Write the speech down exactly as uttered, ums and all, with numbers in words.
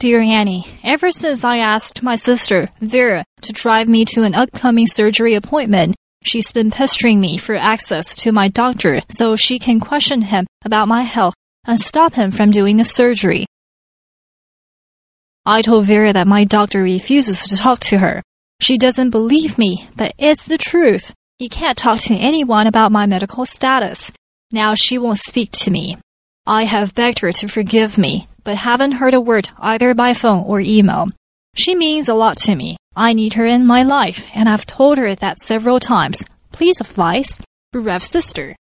Dear Annie, ever since I asked my sister, Vera, to drive me to an upcoming surgery appointment, she's been pestering me for access to my doctor so she can question him about my health and stop him from doing the surgery. I told Vera that my doctor refuses to talk to her. She doesn't believe me, but it's the truth. He can't talk to anyone about my medical status. Now she won't speak to me. I have begged her to forgive me, but haven't heard a word either by phone or email. She means a lot to me. I need her in my life, and I've told her that several times. Please advise. Bereft sister.